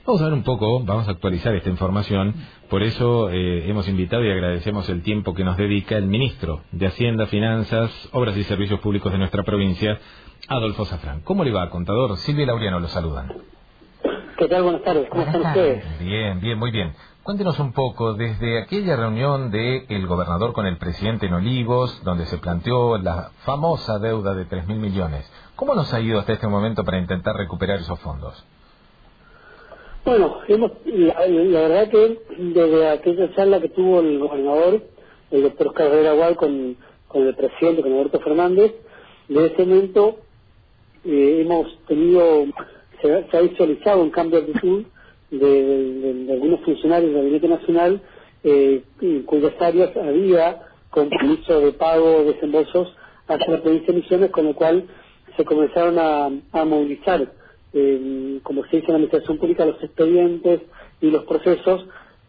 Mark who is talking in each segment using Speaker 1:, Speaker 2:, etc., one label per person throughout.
Speaker 1: Vamos a ver un poco, vamos a actualizar esta información, por eso hemos invitado y agradecemos el tiempo que nos dedica el ministro de Hacienda, Finanzas, Obras y Servicios Públicos de nuestra provincia, Adolfo Safrán. ¿Cómo le va, contador? Silvia y Laureano lo saludan.
Speaker 2: ¿Qué tal? Buenas tardes. ¿Cómo están ustedes?
Speaker 1: Bien, bien, muy bien. Cuéntenos un poco, desde aquella reunión del gobernador con el presidente en Olivos, donde se planteó la famosa deuda de 3.000 millones, ¿cómo nos ha ido hasta este momento para intentar recuperar esos fondos?
Speaker 2: Bueno, la verdad que desde aquella charla que tuvo el gobernador, el doctor Oscar Herrera Gual, con el presidente, con Alberto Fernández, de ese momento hemos tenido, se ha visualizado un cambio de actitud de algunos funcionarios del Gabinete Nacional, en cuyas áreas había compromiso de pago de desembolsos hacia la provincia de Misiones, con lo cual se comenzaron a movilizar, como se dice en la administración pública, los expedientes y los procesos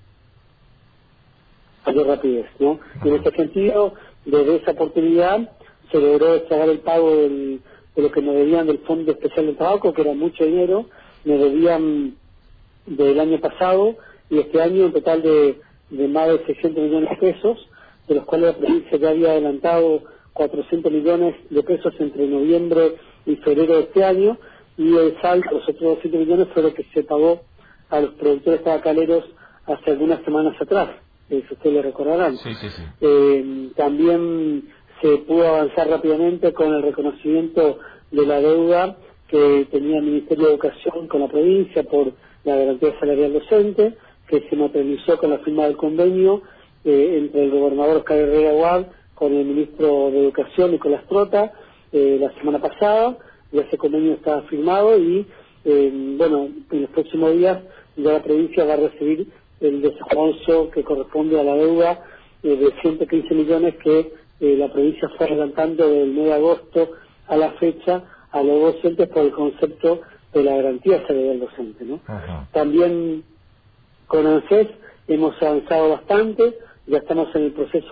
Speaker 2: a mayor rapidez, ¿no? Y en este sentido, desde esa oportunidad se logró extraer el pago de lo que nos debían del Fondo Especial del Tabaco, que era mucho dinero, nos debían del año pasado y este año un total de más de 600 millones de pesos, de los cuales la provincia ya había adelantado 400 millones de pesos entre noviembre y febrero de este año, y el saldo, los otros 200 millones, fue lo que se pagó a los productores tabacaleros hace algunas semanas atrás, si ustedes lo recordarán.
Speaker 1: Sí.
Speaker 2: También se pudo avanzar rápidamente con el reconocimiento de la deuda que tenía el Ministerio de Educación con la provincia por la garantía salarial docente, que se materializó con la firma del convenio entre el gobernador Oscar Herrera Gual con el ministro de Educación, Nicolás Trota, la semana pasada. Ya ese convenio está firmado y, bueno, en los próximos días ya la provincia va a recibir el desembolso que corresponde a la deuda de 115 millones que la provincia fue adelantando del mes de agosto a la fecha a los docentes por el concepto de la garantía salarial docente, ¿no?
Speaker 1: Ajá.
Speaker 2: También con ANSES hemos avanzado bastante, ya estamos en el proceso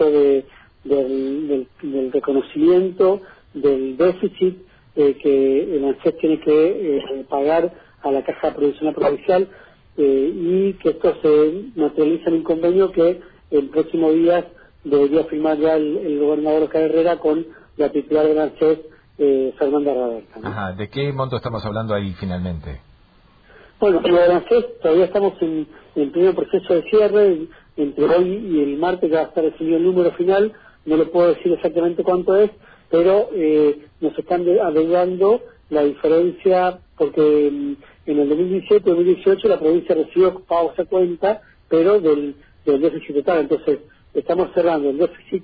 Speaker 2: del reconocimiento del déficit que el ANSES tiene que pagar a la Caja Provisional Provincial, y que esto se materializa en un convenio que en próximos días debería firmar ya el gobernador Oscar Herrera con la titular del ANSES, Fernanda Raberta, ¿no?
Speaker 1: Ajá, ¿de qué monto estamos hablando ahí finalmente?
Speaker 2: Bueno, lo del ANSES todavía estamos en pleno proceso de cierre, entre hoy y el martes ya va a estar definido el número final, no le puedo decir exactamente cuánto es, pero nos están adeudando la diferencia, porque en el 2017-2018 la provincia recibió pagos a cuenta, pero del déficit total. Entonces estamos cerrando el déficit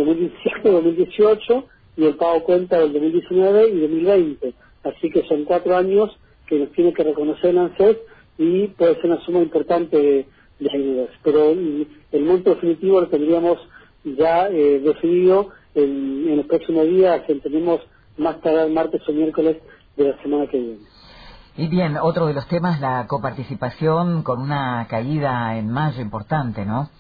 Speaker 2: 2017-2018 y el pago a cuenta del 2019 y 2020. Así que son 4 años que nos tiene que reconocer el ANSES y puede ser una suma importante de ayudas. Pero el monto definitivo lo tendríamos ya definido en los próximos días, entendemos más tarde martes o miércoles de la semana que viene.
Speaker 3: Y bien, otro de los temas, la coparticipación con una caída en mayo importante, ¿no?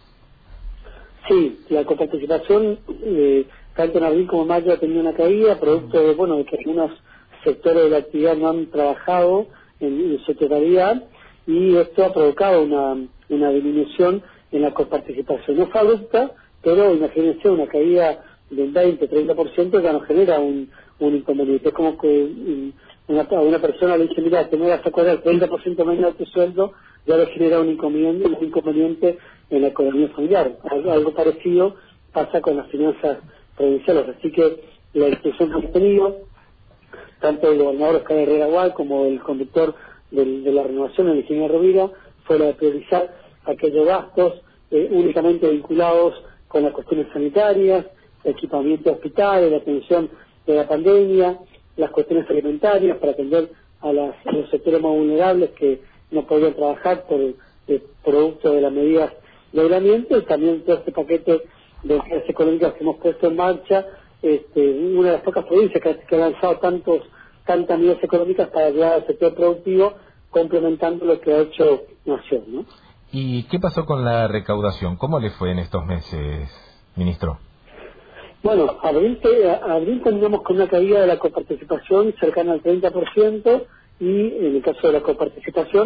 Speaker 2: Sí, la coparticipación, tanto en abril como en mayo ha tenido una caída, producto de que algunos sectores de la actividad no han trabajado en su totalidad, y esto ha provocado una disminución en la coparticipación. No fue abrupta, pero imagínense una caída del 20-30% ya nos genera un inconveniente. Es como que a una persona le dice, mira, te me vas a cobrar 30% menos de tu sueldo, ya le genera un inconveniente en la economía familiar. Algo parecido pasa con las finanzas provinciales. Así que la instrucción que hemos tenido, tanto el gobernador Oscar Herrera Gual como el conductor de la renovación, el ingeniero Rovira, fue la de priorizar aquellos gastos únicamente vinculados con las cuestiones sanitarias, equipamiento de hospitales, la atención de la pandemia, las cuestiones alimentarias para atender a los sectores más vulnerables que no podían trabajar por producto de las medidas de aislamiento, y también todo este paquete de medidas económicas que hemos puesto en marcha, una de las pocas provincias que ha lanzado tantas medidas económicas para ayudar al sector productivo, complementando lo que ha hecho Nación, ¿no?
Speaker 1: ¿Y qué pasó con la recaudación? ¿Cómo le fue en estos meses, ministro?
Speaker 2: Bueno, abril terminamos con una caída de la coparticipación cercana al 30%, y en el caso de la coparticipación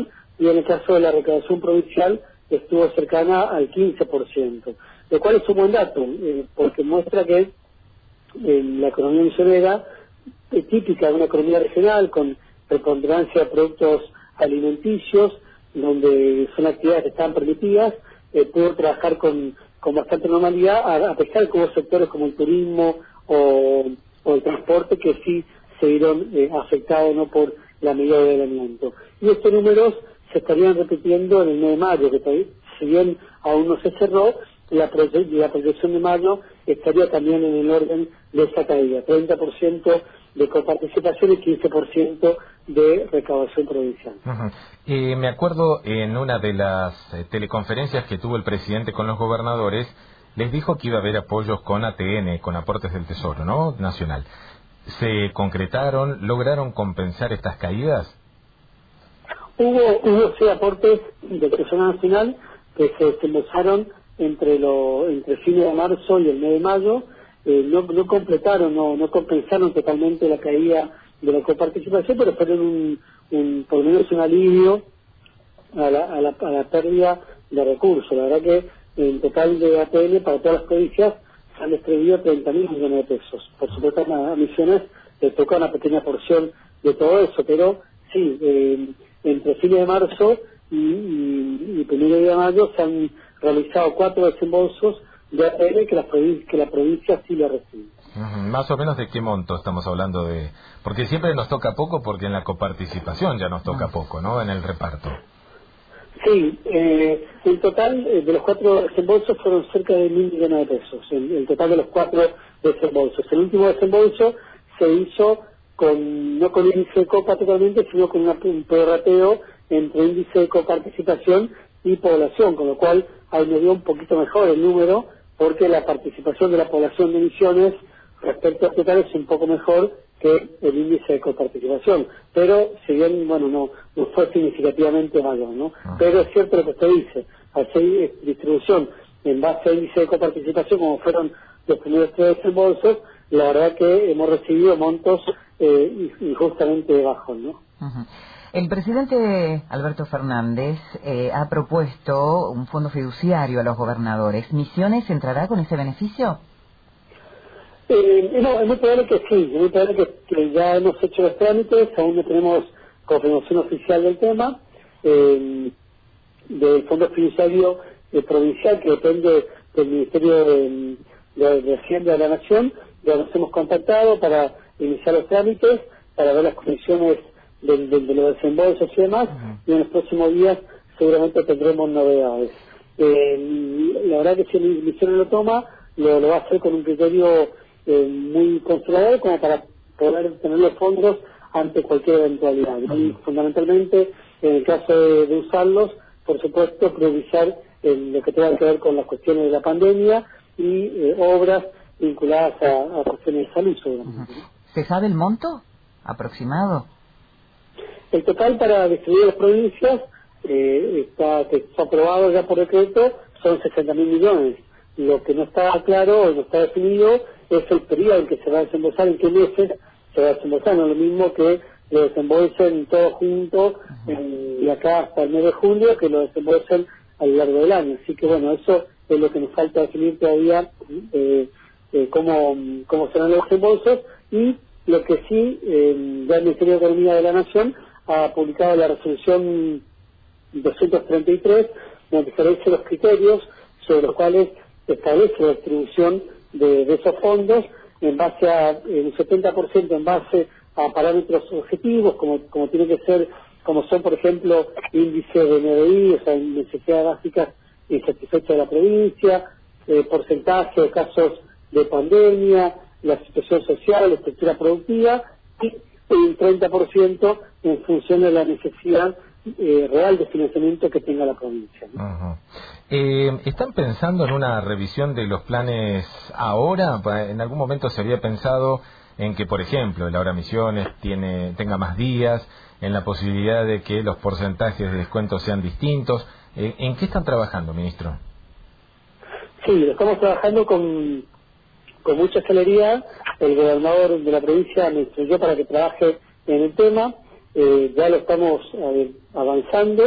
Speaker 2: y en el caso de la recaudación provincial estuvo cercana al 15%, lo cual es un buen dato, porque muestra que la economía misionera, típica de una economía regional con preponderancia de productos alimenticios, donde son actividades que están permitidas, pudo trabajar con bastante normalidad, a pesar de que hubo sectores como el turismo o el transporte que sí se vieron afectados no por la medida de aislamiento. Y estos números se estarían repitiendo en el mes de mayo, que si bien aún no se cerró, la proyección de mayo estaría también en el orden de esa caída, 30% de coparticipación y 15% de recaudación provincial.
Speaker 1: Me acuerdo en una de las teleconferencias que tuvo el presidente con los gobernadores, les dijo que iba a haber apoyos con ATN, con aportes del Tesoro, ¿no? Nacional. ¿Se concretaron? ¿Lograron compensar estas caídas?
Speaker 2: Hubo sí aportes del Tesoro Nacional que se desembolsaron entre fines de marzo y el mes de mayo. No completaron, no compensaron totalmente la caída de la coparticipación, pero fueron por lo menos un alivio a la pérdida de recursos. La verdad que en total de ATN para todas las provincias se han distribuido 30.000 millones de pesos. Por supuesto a Misiones le toca una pequeña porción de todo eso, pero sí, entre fines de marzo y primero de mayo se han realizado 4 desembolsos de ATN que la provincia sí le recibe.
Speaker 1: Más o menos de qué monto estamos hablando de... Porque siempre nos toca poco, porque en la coparticipación ya nos toca poco, ¿no? En el reparto.
Speaker 2: Sí, en total de los 4 desembolsos fueron cerca de 1.000 millones de pesos, el total de los 4 desembolsos. El último desembolso se hizo no con índice de copa totalmente, sino con un prorrateo entre índice de coparticipación y población, con lo cual ahí me dio un poquito mejor el número, porque la participación de la población de Misiones respecto al total es un poco mejor que el índice de coparticipación, pero si bien, bueno, no fue significativamente mayor, ¿no? Pero es cierto lo que usted dice, al ser distribución en base a índice de coparticipación, como fueron los primeros 3 desembolsos, la verdad que hemos recibido montos injustamente bajos, ¿no?
Speaker 3: El presidente Alberto Fernández ha propuesto un fondo fiduciario a los gobernadores. ¿Misiones entrará con ese beneficio?
Speaker 2: No, es muy probable que sí, es muy probable que ya hemos hecho los trámites, aún no tenemos confirmación oficial del tema, del fondo fiduciario provincial que depende del Ministerio de Hacienda de la Nación. Ya nos hemos contactado para iniciar los trámites, para ver las condiciones de los desembolsos y demás, y en los próximos días seguramente tendremos novedades. La verdad que si el Ministerio lo toma, lo va a hacer con un criterio muy conservador, como para poder tener los fondos ante cualquier eventualidad. Y fundamentalmente, en el caso de usarlos, por supuesto, priorizar lo que tenga que ver con las cuestiones de la pandemia y obras vinculadas a cuestiones de salud, seguramente.
Speaker 3: ¿Se sabe el monto aproximado?
Speaker 2: El total para distribuir las provincias está aprobado ya por decreto, son 60.000 millones. Lo que no está claro o no está definido es el periodo en que se va a desembolsar, en qué meses se va a desembolsar. No es lo mismo que lo desembolsen todos juntos de acá hasta el mes de julio, que lo desembolsen a lo largo del año. Así que bueno, eso es lo que nos falta definir todavía, cómo serán los desembolsos. Y lo que sí, ya el Ministerio de Economía de la Nación ha publicado la resolución 233, donde establece los criterios sobre los cuales establece la distribución de esos fondos en base a un 70% en base a parámetros objetivos, como tiene que ser, como son, por ejemplo, índices de NBI, o sea, necesidades básicas insatisfechas de la provincia, porcentaje de casos de pandemia, la situación social, la estructura productiva, y un 30% en función de la necesidad real de financiamiento que tenga la provincia, ¿no?
Speaker 1: ¿Están pensando en una revisión de los planes ahora? En algún momento se había pensado en que, por ejemplo, el Ahora Misiones tenga más días, en la posibilidad de que los porcentajes de descuento sean distintos. ¿En qué están trabajando, ministro?
Speaker 2: Sí, lo estamos trabajando con mucha celeridad. El gobernador de la provincia me instruyó para que trabaje en el tema. Ya lo estamos avanzando.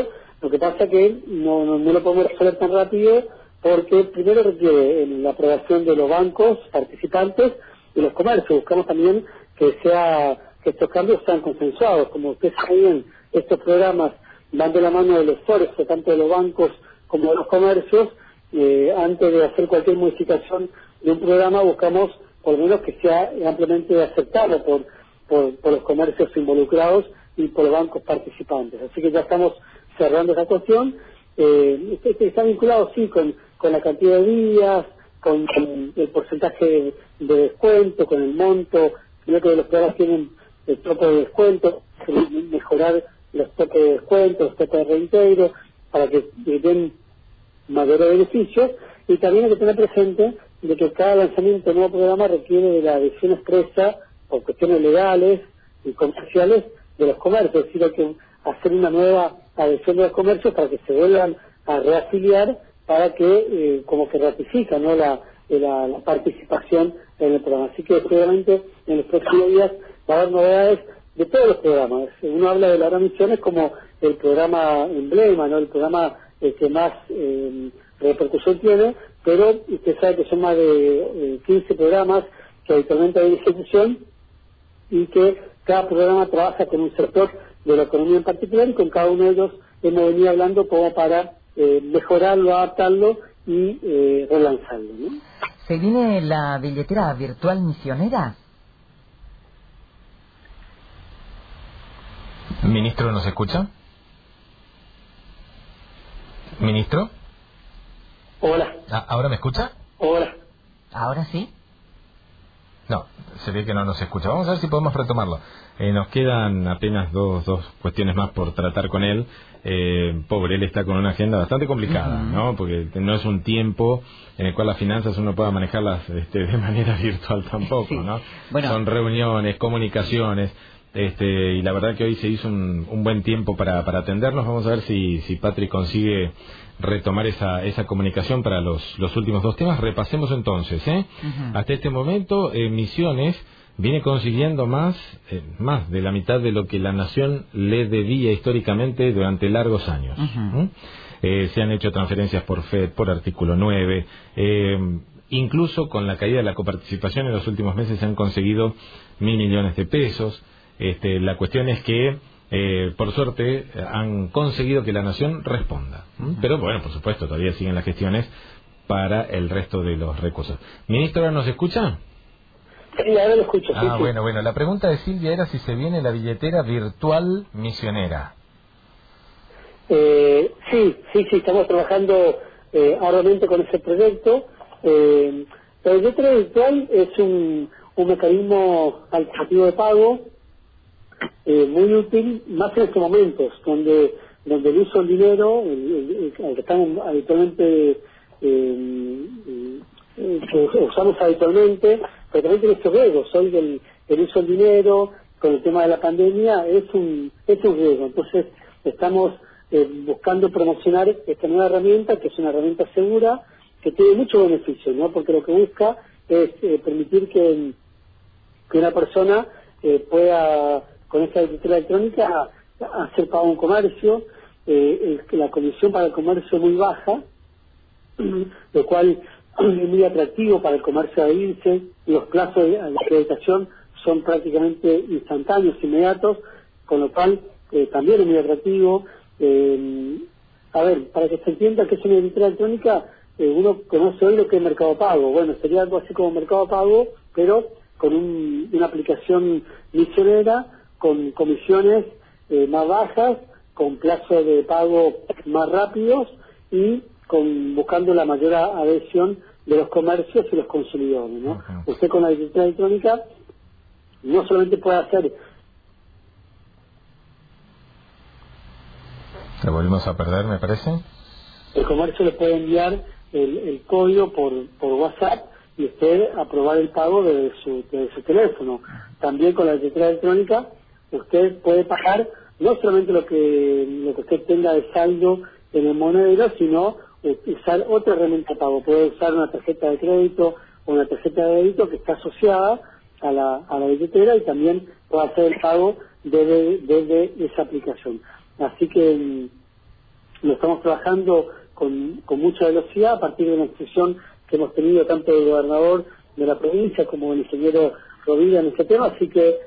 Speaker 2: Lo que pasa que no lo podemos resolver tan rápido porque primero requiere la aprobación de los bancos participantes y los comercios. Buscamos también que estos cambios sean consensuados. Como ustedes saben, estos programas van de la mano del esfuerzo tanto de los bancos como de los comercios. Antes de hacer cualquier modificación de un programa buscamos por lo menos que sea ampliamente aceptado por los comercios involucrados y por los bancos participantes. Así que ya estamos cerrando esa cuestión. Está vinculado, sí, con la cantidad de días, con el porcentaje de descuento, con el monto. Creo que los programas tienen el tope de descuento, mejorar los topes de descuento, los topes de reintegro, para que den mayores beneficios. Y también hay que tener presente de que cada lanzamiento de nuevo programa requiere de la adhesión expresa por cuestiones legales y comerciales de los comercios. Es decir, hay que hacer una nueva adhesión de los comercios para que se vuelvan a reafiliar, para que como que ratifica, ¿no?, la participación en el programa. Así que seguramente en los próximos días va a haber novedades de todos los programas. Uno habla de la Gran Misiones como el programa emblema, ¿no?, el programa que más repercusión tiene, pero usted sabe que son más de 15 programas que habitualmente hay en ejecución y que cada programa trabaja con un sector de la economía en particular, y con cada uno de ellos hemos venido hablando como para mejorarlo, adaptarlo y relanzarlo, ¿no?
Speaker 3: ¿Se viene la billetera virtual misionera?
Speaker 1: ¿Ministro nos escucha? ¿Ministro?
Speaker 2: Hola.
Speaker 1: ¿Ahora me escucha?
Speaker 2: Hola.
Speaker 3: ¿Ahora sí?
Speaker 1: No, se ve que no nos escucha. Vamos a ver si podemos retomarlo. Nos quedan apenas dos cuestiones más por tratar con él. Pobre, él está con una agenda bastante complicada, ¿no? Porque no es un tiempo en el cual las finanzas uno pueda manejarlas de manera virtual tampoco,
Speaker 3: sí.
Speaker 1: ¿no?
Speaker 3: Bueno.
Speaker 1: Son reuniones, comunicaciones, y la verdad que hoy se hizo un buen tiempo para atendernos. Vamos a ver si Patrick consigue retomar esa comunicación para los últimos dos temas. Repasemos entonces, Hasta este momento, Misiones viene consiguiendo más de la mitad de lo que la Nación le debía históricamente durante largos años. Se han hecho transferencias por FED, por artículo 9, incluso con la caída de la coparticipación en los últimos meses se han conseguido 1.000 millones de pesos. La cuestión es que por suerte han conseguido que la Nación responda, pero bueno, por supuesto todavía siguen las gestiones para el resto de los recursos. Ministro, ¿ahora nos escucha?
Speaker 2: Sí, ahora lo escucho. Sí.
Speaker 1: Bueno, la pregunta de Silvia era si se viene la billetera virtual misionera.
Speaker 2: Sí, estamos trabajando arduamente con ese proyecto. La billetera virtual es un mecanismo alternativo de pago muy útil, más en estos momentos, donde el uso del dinero, el que estamos habitualmente, que usamos habitualmente, pero también tiene estos riesgos. Hoy el uso del dinero, con el tema de la pandemia, es un riesgo. Entonces, estamos buscando promocionar esta nueva herramienta, que es una herramienta segura, que tiene mucho beneficio, ¿no? Porque lo que busca es permitir que una persona pueda, con esta billetera electrónica, hacer pago en comercio. La comisión para el comercio es muy baja, lo cual es muy atractivo para el comercio a adherirse. Los plazos de acreditación son prácticamente instantáneos, inmediatos, con lo cual también es muy atractivo. A ver, para que se entienda que es una billetera electrónica, uno conoce hoy lo que es Mercado Pago. Bueno, sería algo así como Mercado Pago, pero con una aplicación misionera, con comisiones más bajas, con plazo de pago más rápidos y buscando la mayor adhesión de los comercios y los consumidores, ¿no? Usted con la billetera electrónica no solamente puede hacer...
Speaker 1: ¿Lo volvimos a perder, me parece?
Speaker 2: El comercio le puede enviar el código por WhatsApp y usted aprobar el pago desde su teléfono. También con la billetera electrónica usted puede pagar no solamente lo que usted tenga de saldo en el monedero, sino usar otra herramienta de pago. Puede usar una tarjeta de crédito o una tarjeta de débito que está asociada a la billetera, y también puede hacer el pago desde esa aplicación. Así que estamos trabajando con mucha velocidad a partir de la instrucción que hemos tenido tanto del gobernador de la provincia como del ingeniero Rovira en este tema, así que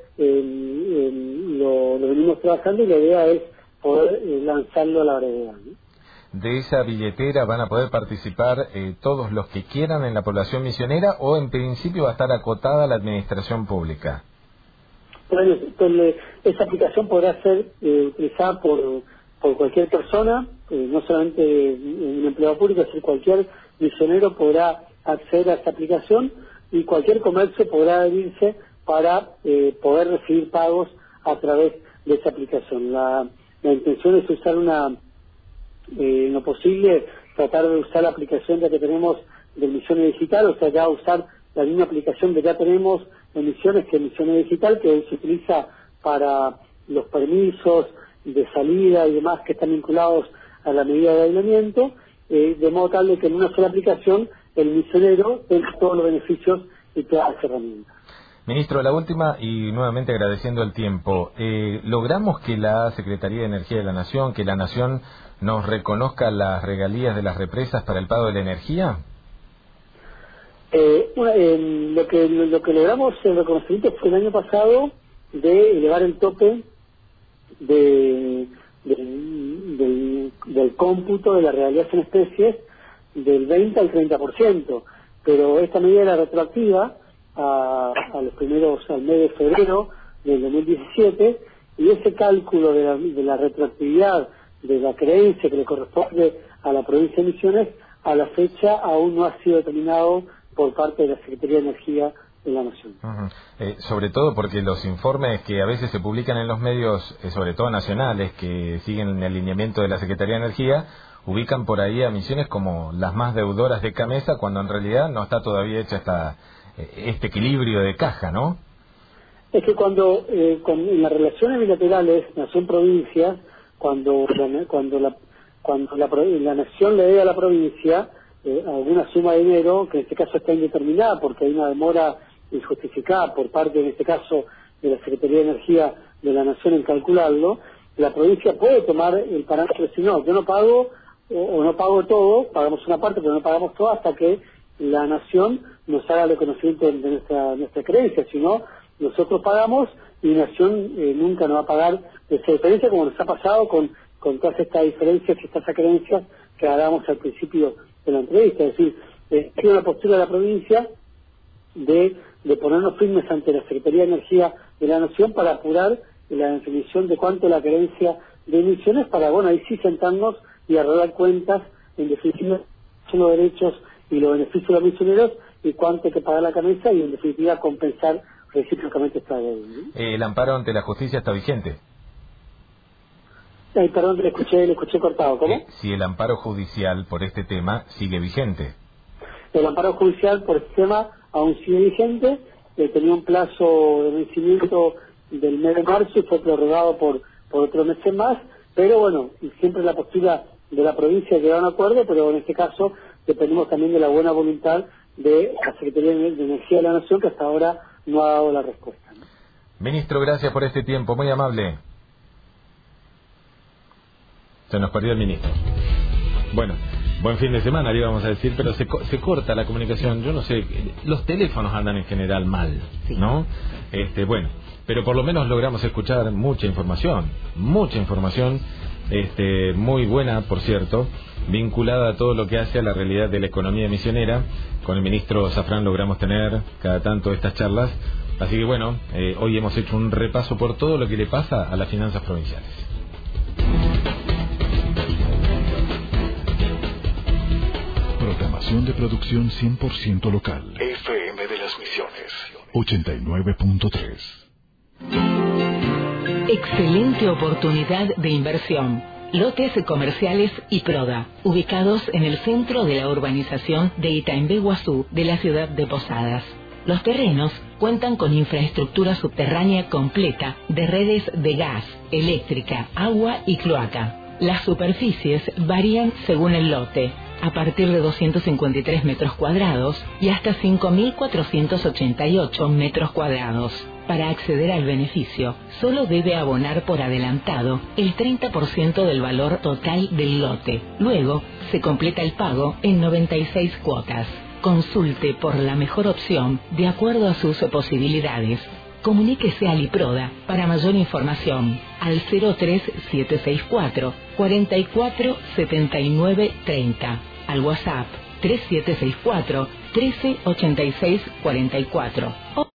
Speaker 2: lo venimos trabajando y la idea es poder lanzarlo a la brevedad, ¿no?
Speaker 1: ¿De esa billetera van a poder participar todos los que quieran en la población misionera o en principio va a estar acotada a la administración pública?
Speaker 2: Bueno, entonces, esa aplicación podrá ser utilizada por cualquier persona, no solamente un empleado público, es decir, cualquier misionero podrá acceder a esta aplicación y cualquier comercio podrá adherirse para poder recibir pagos a través de esa aplicación. La intención es usar en lo posible, tratar de usar la aplicación ya que tenemos de Misiones Digital, o sea, ya usar la misma aplicación que ya tenemos en Misiones, que es Misiones Digital, que hoy se utiliza para los permisos de salida y demás que están vinculados a la medida de aislamiento, de modo tal de que en una sola aplicación el misionero tenga todos los beneficios y todas las herramientas.
Speaker 1: Ministro, la última, y nuevamente agradeciendo el tiempo, ¿logramos que la Secretaría de Energía de la Nación, que la Nación nos reconozca las regalías de las represas para el pago de la energía?
Speaker 2: Lo que logramos el reconocimiento fue el año pasado de elevar el tope del cómputo de las regalías en especies del 20 al 30%, pero esta medida era retroactiva a los primeros, al mes de febrero del 2017, y ese cálculo de la retroactividad de la creencia que le corresponde a la provincia de Misiones, a la fecha aún no ha sido determinado por parte de la Secretaría de Energía de la Nación.
Speaker 1: Sobre todo porque los informes que a veces se publican en los medios, sobre todo nacionales, que siguen el alineamiento de la Secretaría de Energía, ubican por ahí a Misiones como las más deudoras de Camesa, cuando en realidad no está todavía hecha este equilibrio de caja, ¿no?
Speaker 2: Es que cuando en las relaciones bilaterales nación-provincia, cuando la nación le debe a la provincia alguna suma de dinero, que en este caso está indeterminada porque hay una demora injustificada por parte, en este caso, de la Secretaría de Energía de la Nación en calcularlo, la provincia puede tomar el parámetro de decir, no, yo no pago o no pago todo, pagamos una parte pero no pagamos todo hasta que la Nación nos haga el reconocimiento de nuestra creencia, si no, nosotros pagamos y la Nación nunca nos va a pagar esa diferencia, como nos ha pasado con todas estas diferencias y estas creencias que hagamos al principio de la entrevista. Es decir, es una postura de la provincia de ponernos firmes ante la Secretaría de Energía de la Nación para apurar la definición de cuánto es la creencia de emisiones, para, bueno, ahí sí sentarnos y arreglar cuentas, en definitiva, son los derechos y los beneficios de los misioneros y cuánto hay que pagar la camisa y, en definitiva, compensar recíprocamente esta deuda, ¿no?
Speaker 1: ¿El amparo ante la justicia está vigente?
Speaker 2: Ay, perdón, le escuché cortado. ¿Cómo?
Speaker 1: Si el amparo judicial por este tema sigue vigente.
Speaker 2: El amparo judicial por este tema aún sigue vigente, tenía un plazo de vencimiento del mes de marzo y fue prorrogado por otros meses más, pero bueno, y siempre la postura de la provincia de llegar a un acuerdo, pero en este caso dependemos también de la buena voluntad de la Secretaría de Energía de la Nación, que hasta ahora no ha dado la respuesta, ¿no?
Speaker 1: Ministro, gracias por este tiempo, muy amable. Se nos perdió el ministro. Bueno, buen fin de semana, le íbamos a decir, pero se corta la comunicación. Yo no sé, los teléfonos andan en general mal, ¿no? Bueno, pero por lo menos logramos escuchar mucha información, muy buena, por cierto, vinculada a todo lo que hace a la realidad de la economía misionera. Con el ministro Zafrán logramos tener cada tanto estas charlas. Así que bueno, hoy hemos hecho un repaso por todo lo que le pasa a las finanzas provinciales.
Speaker 4: Programación de producción 100% local. FM de las Misiones 89.3.
Speaker 5: Excelente oportunidad de inversión. Lotes comerciales y Proda, ubicados en el centro de la urbanización de Itaimbe Guazú de la ciudad de Posadas. Los terrenos cuentan con infraestructura subterránea completa de redes de gas, eléctrica, agua y cloaca. Las superficies varían según el lote. a partir de 253 metros cuadrados y hasta 5.488 metros cuadrados. Para acceder al beneficio, solo debe abonar por adelantado el 30% del valor total del lote. Luego, se completa el pago en 96 cuotas. Consulte por la mejor opción de acuerdo a sus posibilidades. Comuníquese a Liproda para mayor información al 03764 44 79 30, al WhatsApp 3764 13 86 44.